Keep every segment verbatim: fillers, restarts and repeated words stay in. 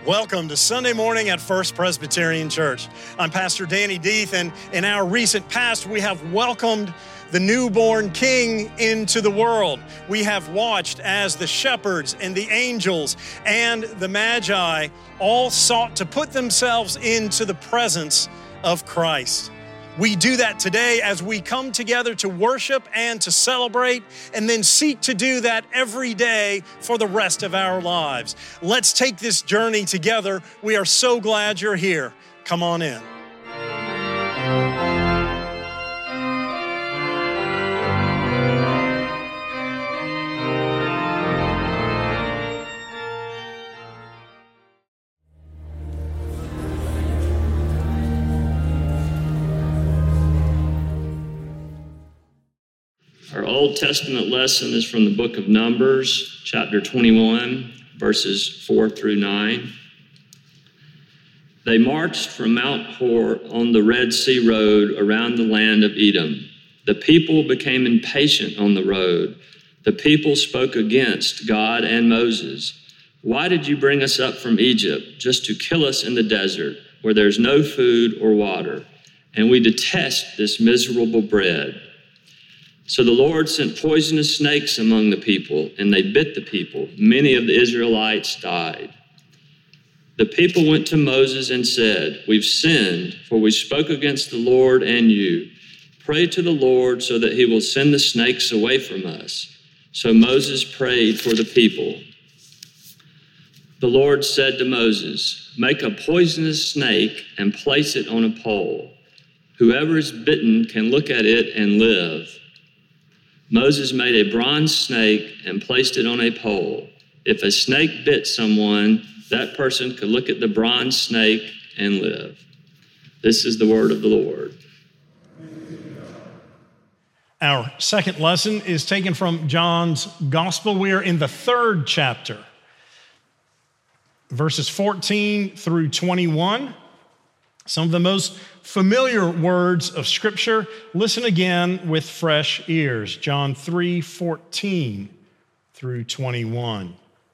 Welcome to Sunday morning at First Presbyterian Church. I'm Pastor Danny Deeth, and in our recent past, we have welcomed the newborn King into the world. We have watched as the shepherds and the angels and the Magi all sought to put themselves into the presence of Christ. We do that today as we come together to worship and to celebrate, and then seek to do that every day for the rest of our lives. Let's take this journey together. We are so glad you're here. Come on in. Our Old Testament lesson is from the book of Numbers, chapter twenty-one, verses four through nine. They marched from Mount Hor on the Red Sea road around the land of Edom. The people became impatient on the road. The people spoke against God and Moses. "Why did you bring us up from Egypt just to kill us in the desert where there's no food or water? And we detest this miserable bread." So the Lord sent poisonous snakes among the people, and they bit the people. Many of the Israelites died. The people went to Moses and said, "We've sinned, for we spoke against the Lord and you. Pray to the Lord so that he will send the snakes away from us." So Moses prayed for the people. The Lord said to Moses, "Make a poisonous snake and place it on a pole. Whoever is bitten can look at it and live." Moses made a bronze snake and placed it on a pole. If a snake bit someone, that person could look at the bronze snake and live. This is the word of the Lord. Our second lesson is taken from John's Gospel. We are in the third chapter, verses fourteen through twenty-one. Some of the most familiar words of Scripture. Listen again with fresh ears. John three fourteen through twenty-one.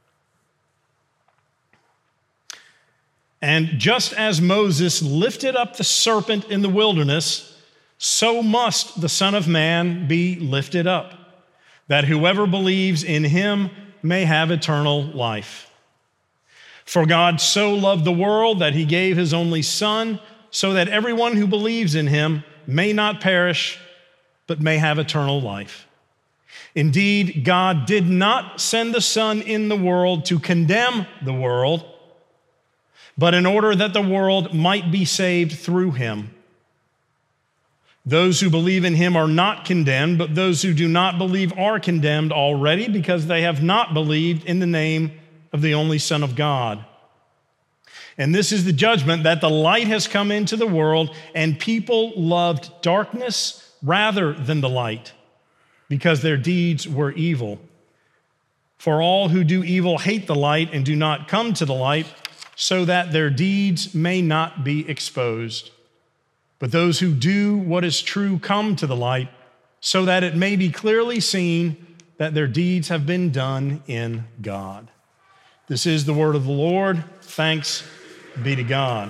"And just as Moses lifted up the serpent in the wilderness, so must the Son of Man be lifted up, that whoever believes in him may have eternal life. For God so loved the world that he gave his only Son, so that everyone who believes in him may not perish, but may have eternal life. Indeed, God did not send the Son in the world to condemn the world, but in order that the world might be saved through him. Those who believe in him are not condemned, but those who do not believe are condemned already, because they have not believed in the name of the only Son of God. And this is the judgment, that the light has come into the world, and people loved darkness rather than the light, because their deeds were evil. For all who do evil hate the light and do not come to the light, so that their deeds may not be exposed. But those who do what is true come to the light, so that it may be clearly seen that their deeds have been done in God." This is the word of the Lord. Thanks be to God.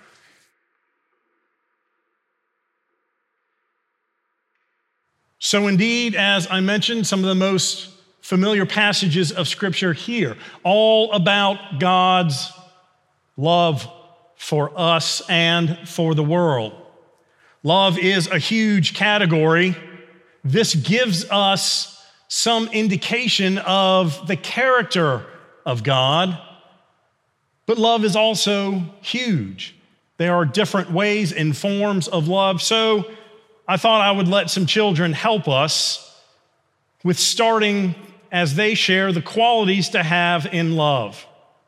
So indeed, as I mentioned, some of the most familiar passages of Scripture here, all about God's love for us and for the world. Love is a huge category. This gives us some indication of the character of God. But love is also huge. There are different ways and forms of love. So I thought I would let some children help us with starting as they share the qualities to have in love.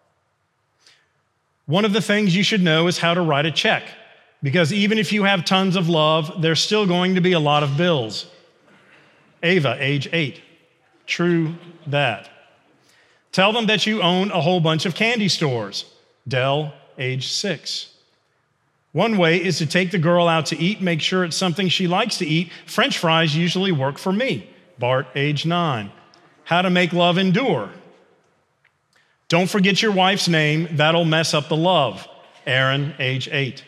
One of the things you should know is how to write a check, because even if you have tons of love, there's still going to be a lot of bills. Ava, age eight. True that. Tell them that you own a whole bunch of candy stores. Dell, age six. One way is to take the girl out to eat, make sure it's something she likes to eat. French fries usually work for me. Bart, age nine. How to make love endure. Don't forget your wife's name. That'll mess up the love. Aaron, age eight.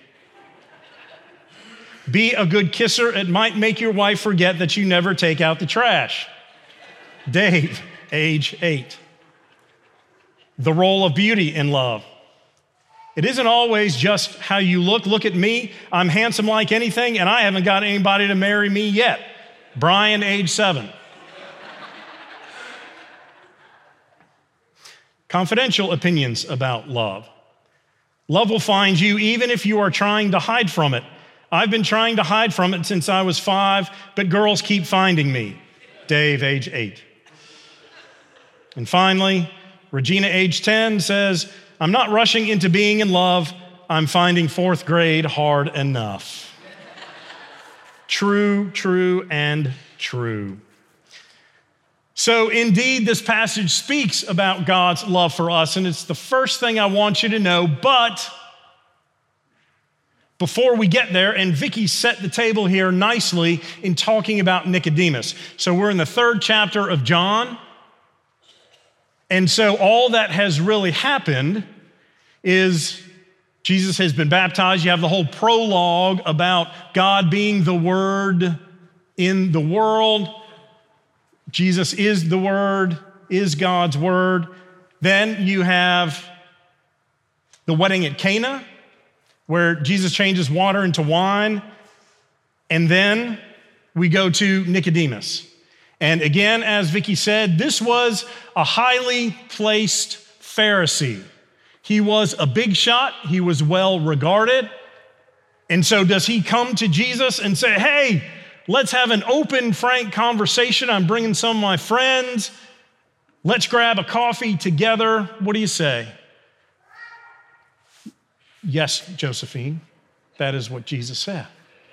Be a good kisser. It might make your wife forget that you never take out the trash. Dave, age eight. The role of beauty in love. It isn't always just how you look. Look at me. I'm handsome like anything, and I haven't got anybody to marry me yet. Brian, age seven. Confidential opinions about love. Love will find you even if you are trying to hide from it. I've been trying to hide from it since I was five, but girls keep finding me. Dave, age eight. And finally, Regina, age ten, says, I'm not rushing into being in love. I'm finding fourth grade hard enough. True, true, and true. So indeed, this passage speaks about God's love for us, and it's the first thing I want you to know. But before we get there, and Vicky set the table here nicely in talking about Nicodemus. So we're in the third chapter of John. And so all that has really happened is Jesus has been baptized. You have the whole prologue about God being the Word in the world. Jesus is the Word, is God's Word. Then you have the wedding at Cana, where Jesus changes water into wine. And then we go to Nicodemus. And again, as Vicky said, this was a highly placed Pharisee. He was a big shot. He was well regarded. And so does he come to Jesus and say, hey, let's have an open, frank conversation. I'm bringing some of my friends. Let's grab a coffee together. What do you say? Yes, Josephine, that is what Jesus said.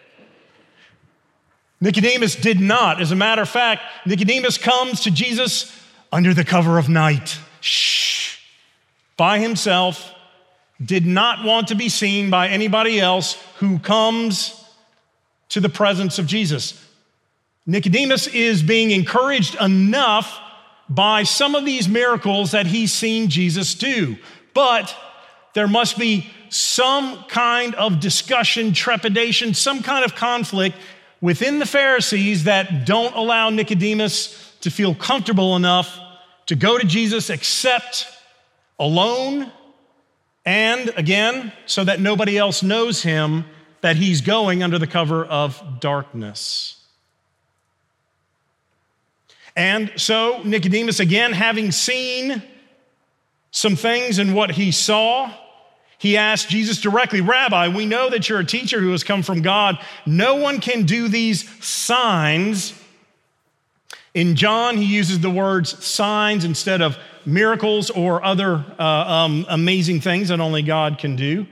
Nicodemus did not. As a matter of fact, Nicodemus comes to Jesus under the cover of night. Shh. By himself, did not want to be seen by anybody else who comes to the presence of Jesus. Nicodemus is being encouraged enough by some of these miracles that he's seen Jesus do. But there must be some kind of discussion, trepidation, some kind of conflict within the Pharisees that don't allow Nicodemus to feel comfortable enough to go to Jesus except alone, and again, so that nobody else knows him, that he's going under the cover of darkness. And so Nicodemus, again, having seen some things in what he saw, he asked Jesus directly, Rabbi, we know that you're a teacher who has come from God. No one can do these signs. In John, he uses the words signs instead of miracles or other uh, um, amazing things that only God can do.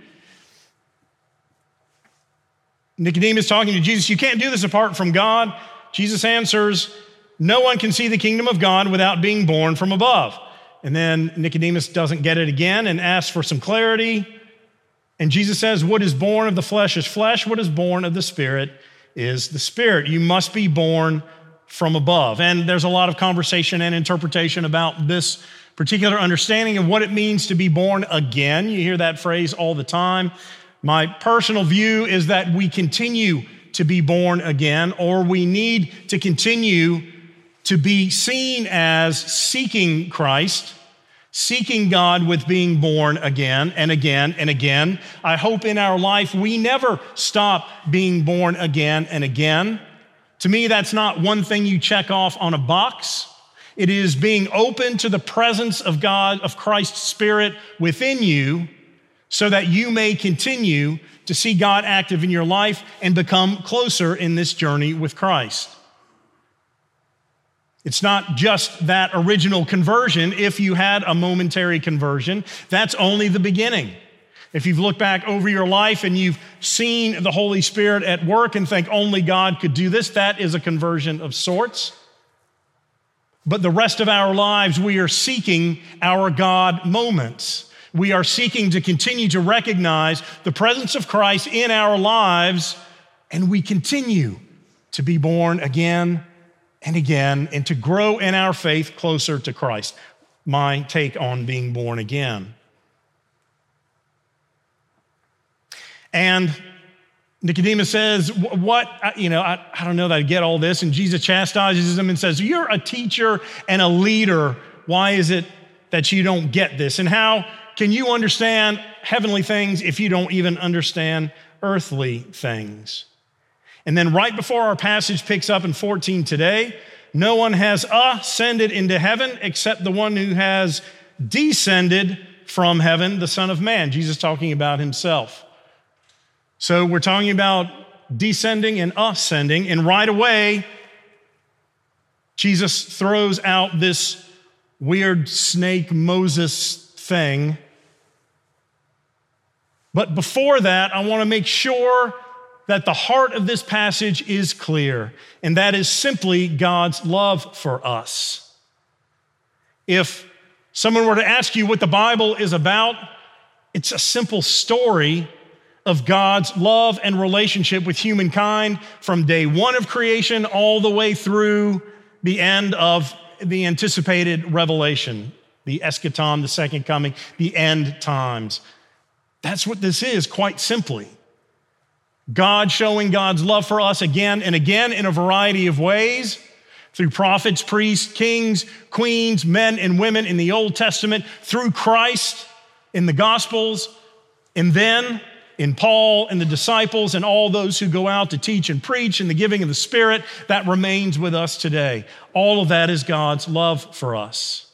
Nicodemus talking to Jesus, you can't do this apart from God. Jesus answers, no one can see the kingdom of God without being born from above. And then Nicodemus doesn't get it again and asks for some clarity. And Jesus says, what is born of the flesh is flesh. What is born of the Spirit is the Spirit. You must be born from above. And there's a lot of conversation and interpretation about this particular understanding of what it means to be born again. You hear that phrase all the time. My personal view is that we continue to be born again, or we need to continue to be seen as seeking Christ, seeking God with being born again and again and again. I hope in our life we never stop being born again and again. To me, that's not one thing you check off on a box. It is being open to the presence of God, of Christ's Spirit within you, so that you may continue to see God active in your life and become closer in this journey with Christ. It's not just that original conversion. If you had a momentary conversion, that's only the beginning. If you've looked back over your life and you've seen the Holy Spirit at work and think only God could do this, that is a conversion of sorts. But the rest of our lives, we are seeking our God moments. We are seeking to continue to recognize the presence of Christ in our lives, and we continue to be born again and again, and to grow in our faith closer to Christ. my take on being born again. And Nicodemus says, what, you know, I, I don't know that I get all this. And Jesus chastises him and says, you're a teacher and a leader. Why is it that you don't get this? And how can you understand heavenly things if you don't even understand earthly things? And then right before our passage picks up in fourteen today, no one has ascended into heaven except the one who has descended from heaven, the Son of Man. Jesus talking about himself. So we're talking about descending and ascending, and right away, Jesus throws out this weird snake Moses thing. But before that, I want to make sure that the heart of this passage is clear, and that is simply God's love for us. If someone were to ask you what the Bible is about, it's a simple story of God's love and relationship with humankind from day one of creation all the way through the end of the anticipated revelation, the eschaton, the second coming, the end times. That's what this is, quite simply. God showing God's love for us again and again in a variety of ways through prophets, priests, kings, queens, men and women in the Old Testament, through Christ in the Gospels, and then in Paul and the disciples and all those who go out to teach and preach and the giving of the Spirit that remains with us today. All of that is God's love for us.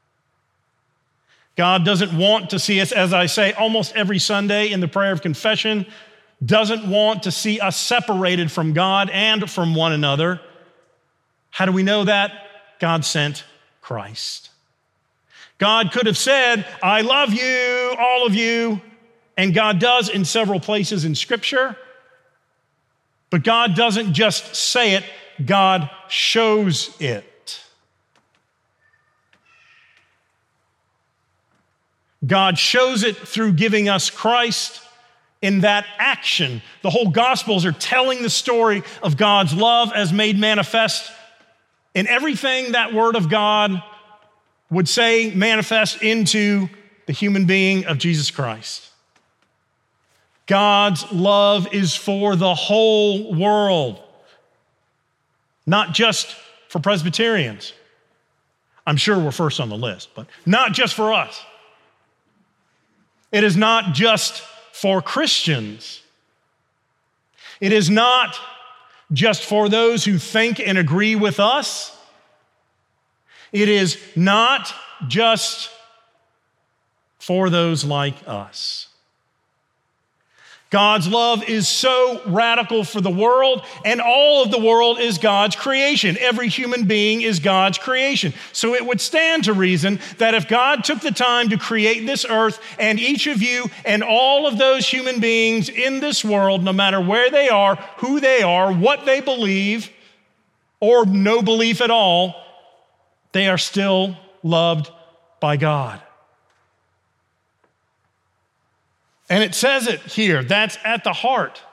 God doesn't want to see us, as I say almost every Sunday in the prayer of confession, doesn't want to see us separated from God and from one another. How do we know that? God sent Christ. God could have said, I love you, all of you, and God does in several places in Scripture. But God doesn't just say it, God shows it. God shows it through giving us Christ in that action. The whole Gospels are telling the story of God's love as made manifest in everything that Word of God would say manifest into the human being of Jesus Christ. God's love is for the whole world, not just for Presbyterians. I'm sure we're first on the list, but not just for us. It is not just for Christians. It is not just for those who think and agree with us. It is not just for those like us. God's love is so radical for the world, and all of the world is God's creation. Every human being is God's creation. So it would stand to reason that if God took the time to create this earth and each of you and all of those human beings in this world, no matter where they are, who they are, what they believe, or no belief at all, they are still loved by God. And it says it here. That's at the heart.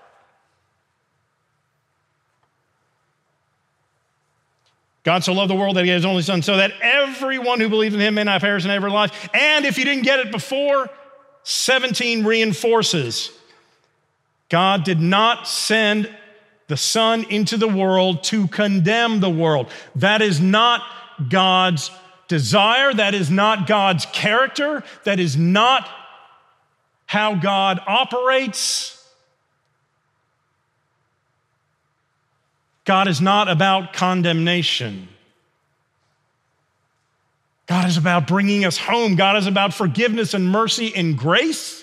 God so loved the world that he gave his only son so that everyone who believes in him may not perish and have everlasting life. And if you didn't get it before, seventeen reinforces. God did not send the Son into the world to condemn the world. That is not God's desire. That is not God's character. That is not how God operates. God is not about condemnation. God is about bringing us home. God is about forgiveness and mercy and grace.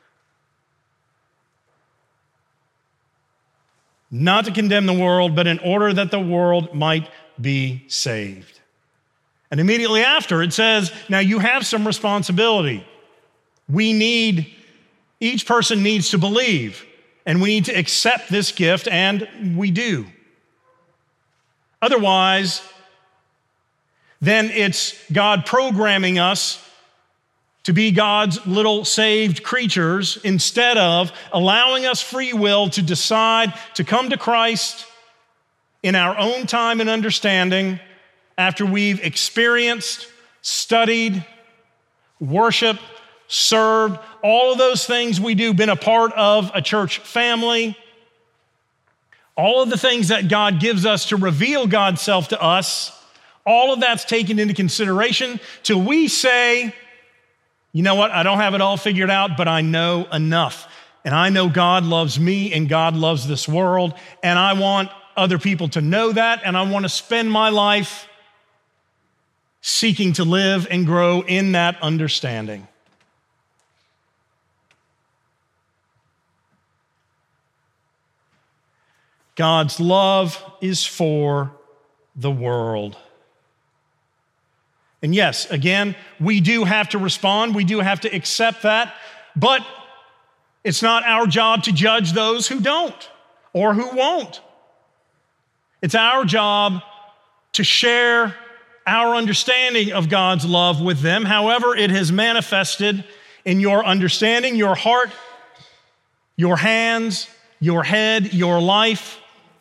Not to condemn the world, but in order that the world might be saved. And immediately after it says, now you have some responsibility. We need Each person needs to believe, and we need to accept this gift, and we do. Otherwise, then it's God programming us to be God's little saved creatures instead of allowing us free will to decide to come to Christ in our own time and understanding after we've experienced studied, worshiped, served, all of those things we do, been a part of a church family, all of the things that God gives us to reveal God's self to us, all of that's taken into consideration till we say, you know what, I don't have it all figured out, but I know enough. And I know God loves me and God loves this world, and I want other people to know that, and I want to spend my life seeking to live and grow in that understanding. God's love is for the world. And yes, again, we do have to respond. We do have to accept that. But it's not our job to judge those who don't or who won't. It's our job to share our understanding of God's love with them, however it has manifested in your understanding, your heart, your hands, your head, your life.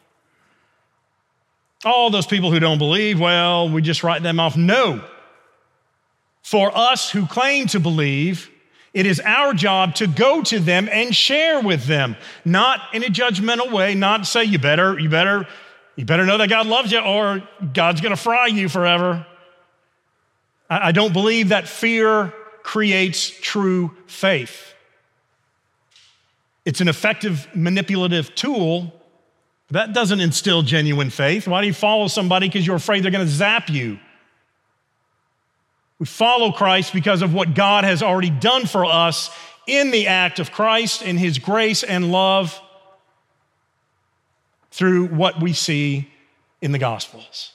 All those people who don't believe, well, we just write them off. No. For us who claim to believe, it is our job to go to them and share with them, not in a judgmental way, not say, you better, you better, you better know that God loves you or God's gonna fry you forever. I don't believe that fear creates true faith. It's an effective manipulative tool. That doesn't instill genuine faith. Why do you follow somebody? Because you're afraid they're gonna zap you. We follow Christ because of what God has already done for us in the act of Christ, in his grace and love through what we see in the Gospels.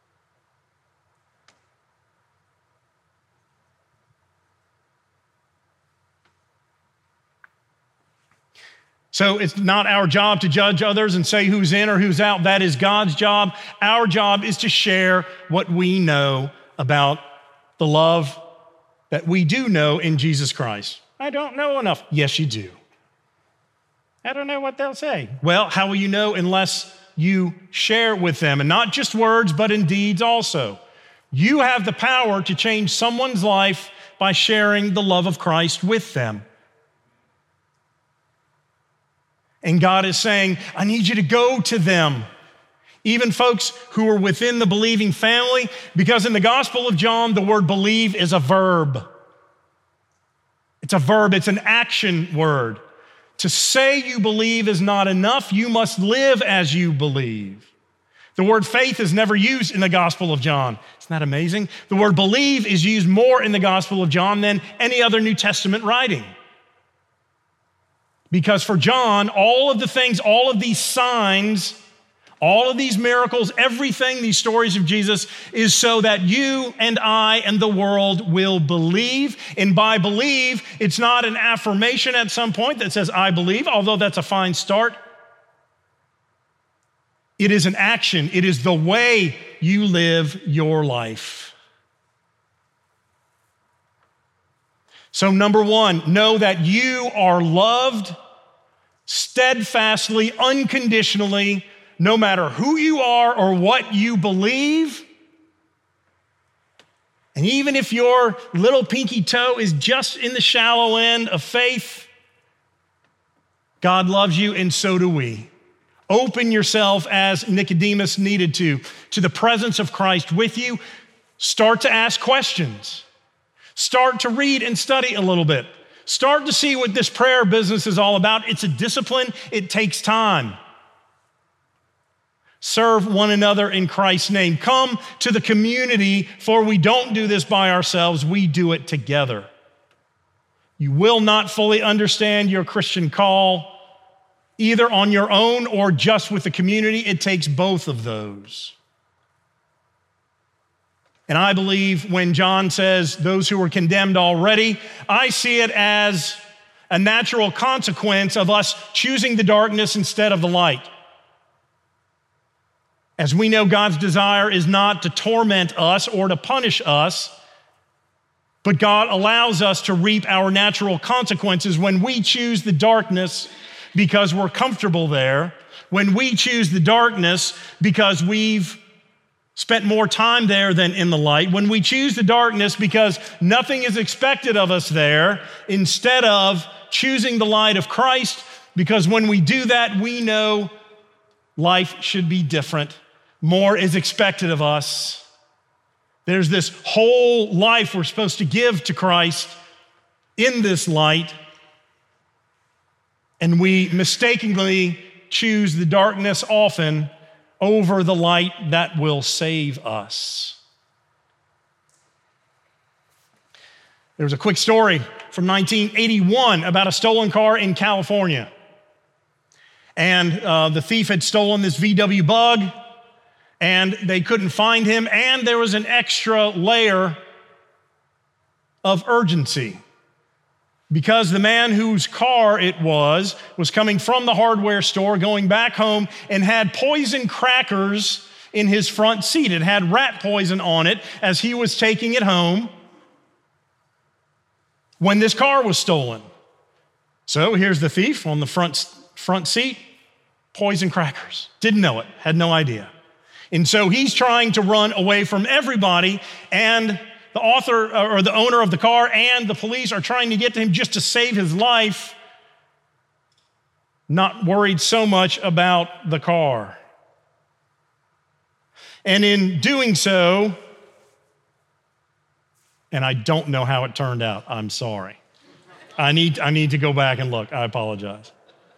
So it's not our job to judge others and say who's in or who's out. That is God's job. Our job is to share what we know about the love that we do know in Jesus Christ. I don't know enough. Yes, you do. I don't know what they'll say. Well, how will you know unless you share with them? And not just words, but in deeds also. You have the power to change someone's life by sharing the love of Christ with them. And God is saying, I need you to go to them. Even folks who are within the believing family, because in the Gospel of John, the word believe is a verb. It's a verb, it's an action word. To say you believe is not enough, you must live as you believe. The word faith is never used in the Gospel of John. Isn't that amazing? The word believe is used more in the Gospel of John than any other New Testament writing. Because for John, all of the things, all of these signs, all of these miracles, everything, these stories of Jesus is so that you and I and the world will believe. And by believe, it's not an affirmation at some point that says, I believe, although that's a fine start. It is an action. It is the way you live your life. So number one, know that you are loved steadfastly, unconditionally, no matter who you are or what you believe. And even if your little pinky toe is just in the shallow end of faith, God loves you and so do we. Open yourself as Nicodemus needed to, to the presence of Christ with you. Start to ask questions. Start to read and study a little bit. Start to see what this prayer business is all about. It's a discipline. It takes time. Serve one another in Christ's name. Come to the community, for we don't do this by ourselves. We do it together. You will not fully understand your Christian call either on your own or just with the community. It takes both of those. And I believe when John says those who were condemned already, I see it as a natural consequence of us choosing the darkness instead of the light. As we know, God's desire is not to torment us or to punish us, but God allows us to reap our natural consequences when we choose the darkness because we're comfortable there, when we choose the darkness because we've spent more time there than in the light, when we choose the darkness because nothing is expected of us there, instead of choosing the light of Christ, because when we do that, we know life should be different. More is expected of us. There's this whole life we're supposed to give to Christ in this light, and we mistakenly choose the darkness often over the light that will save us. There's a quick story from nineteen eighty-one about a stolen car in California. And uh, the thief had stolen this V W Bug, and they couldn't find him, and there was an extra layer of urgency, because the man whose car it was was coming from the hardware store, going back home, and had poison crackers in his front seat. It had rat poison on it as he was taking it home when this car was stolen. So here's the thief on the front, front seat, poison crackers. Didn't know it, had no idea. And so he's trying to run away from everybody, and the author or the owner of the car and the police are trying to get to him just to save his life, not worried so much about the car. And in doing so, and I don't know how it turned out, I'm sorry. I need, I need to go back and look, I apologize.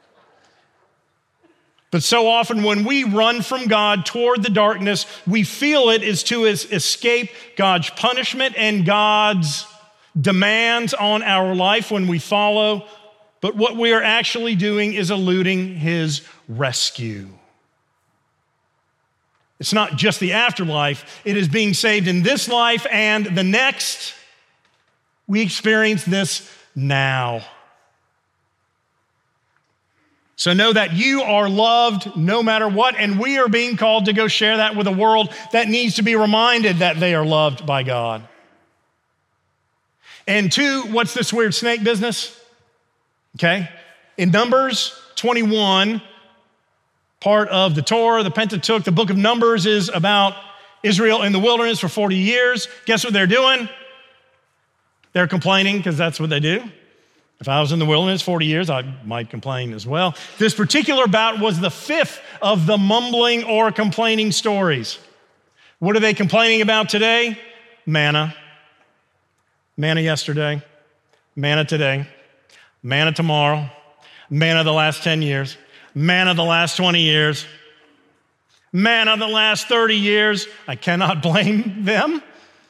But so often when we run from God toward the darkness, we feel it is to escape God's punishment and God's demands on our life when we follow. But what we are actually doing is eluding his rescue. It's not just the afterlife, it is being saved in this life and the next. We experience this now. So know that you are loved no matter what, and we are being called to go share that with a world that needs to be reminded that they are loved by God. And two, what's this weird snake business? Okay, in Numbers twenty-one, part of the Torah, the Pentateuch, the book of Numbers is about Israel in the wilderness for forty years. Guess what they're doing? They're complaining, because that's what they do. If I was in the wilderness forty years, I might complain as well. This particular bout was the fifth of the mumbling or complaining stories. What are they complaining about today? Manna. Manna yesterday, manna today, manna tomorrow, manna the last ten years, manna the last twenty years, manna the last thirty years. I cannot blame them.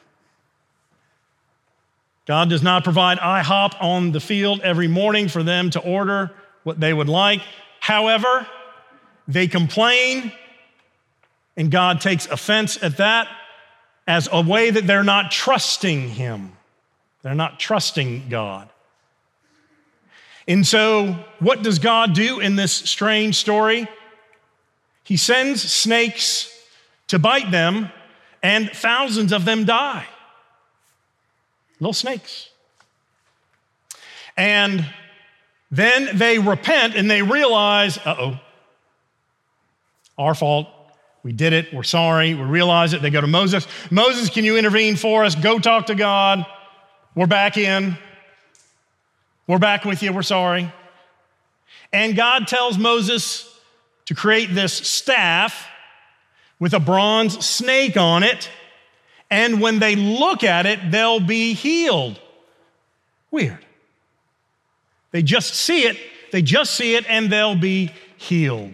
God does not provide IHOP on the field every morning for them to order what they would like. However, they complain, and God takes offense at that as a way that they're not trusting him. They're not trusting God. And so, what does God do in this strange story? He sends snakes to bite them, and thousands of them die. Little snakes. And then they repent and they realize, uh-oh, our fault. We did it. We're sorry. We realize it. They go to Moses. Moses, can you intervene for us? Go talk to God. We're back in. We're back with you. We're sorry. And God tells Moses to create this staff with a bronze snake on it. And when they look at it, they'll be healed. Weird. They just see it, they just see it, and they'll be healed.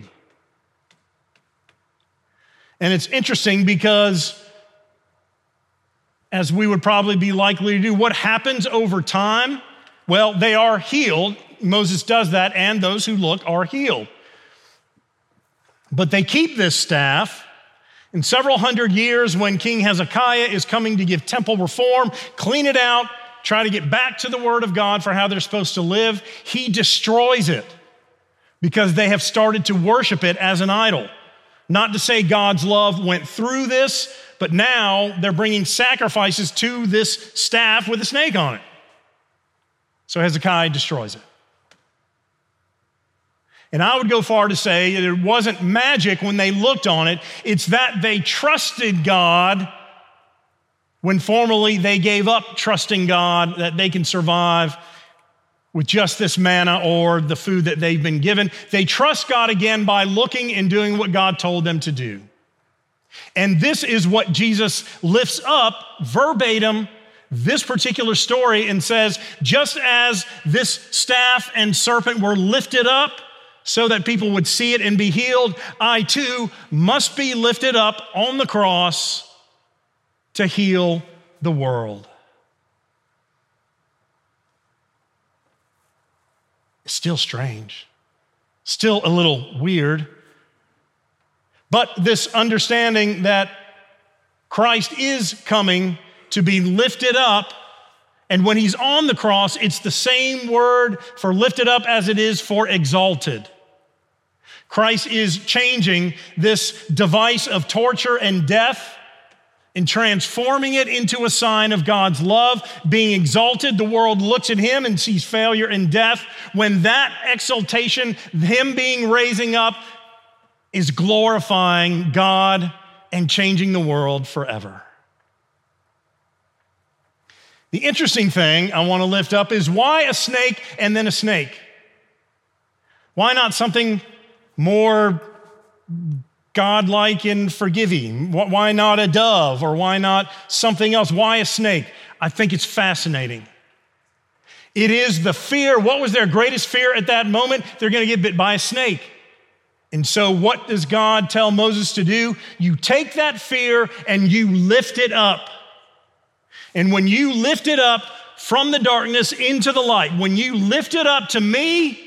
And it's interesting because, as we would probably be likely to do, what happens over time? Well, they are healed. Moses does that, and those who look are healed. But they keep this staff. In several hundred years, when King Hezekiah is coming to give temple reform, clean it out, try to get back to the word of God for how they're supposed to live, he destroys it because they have started to worship it as an idol. Not to say God's love went through this, but now they're bringing sacrifices to this staff with a snake on it. So Hezekiah destroys it. And I would go far to say that it wasn't magic when they looked on it. It's that they trusted God when formerly they gave up trusting God that they can survive with just this manna or the food that they've been given. They trust God again by looking and doing what God told them to do. And this is what Jesus lifts up verbatim, this particular story, and says, just as this staff and serpent were lifted up so that people would see it and be healed, I too must be lifted up on the cross to heal the world. It's still strange, still a little weird. But this understanding that Christ is coming to be lifted up, and when he's on the cross, it's the same word for lifted up as it is for exalted. Christ is changing this device of torture and death and transforming it into a sign of God's love, being exalted. The world looks at him and sees failure and death. When that exaltation, him being raising up, is glorifying God and changing the world forever. The interesting thing I want to lift up is why a snake and then a snake? Why not something more godlike and forgiving? Why not a dove, or why not something else? Why a snake? I think it's fascinating. It is the fear. What was their greatest fear at that moment? They're going to get bit by a snake. And so what does God tell Moses to do? You take that fear and you lift it up. And when you lift it up from the darkness into the light, when you lift it up to me,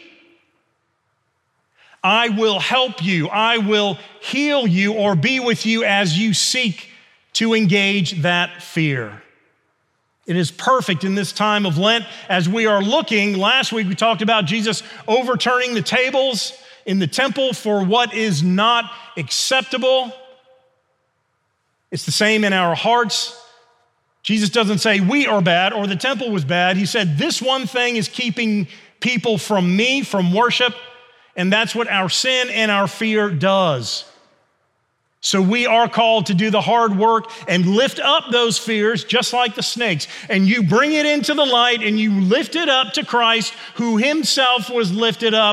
I will help you. I will heal you or be with you as you seek to engage that fear. It is perfect in this time of Lent as we are looking. Last week we talked about Jesus overturning the tables in the temple for what is not acceptable. It's the same in our hearts. Jesus doesn't say we are bad or the temple was bad. He said this one thing is keeping people from me, from worship. And that's what our sin and our fear does. So we are called to do the hard work and lift up those fears just like the snakes. And you bring it into the light and you lift it up to Christ, who himself was lifted up,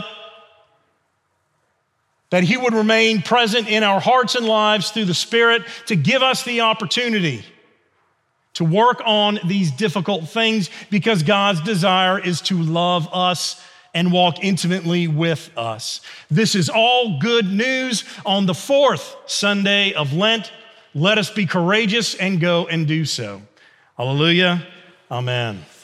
that he would remain present in our hearts and lives through the Spirit to give us the opportunity to work on these difficult things, because God's desire is to love us and walk intimately with us. This is all good news on the fourth Sunday of Lent. Let us be courageous and go and do so. Hallelujah. Amen.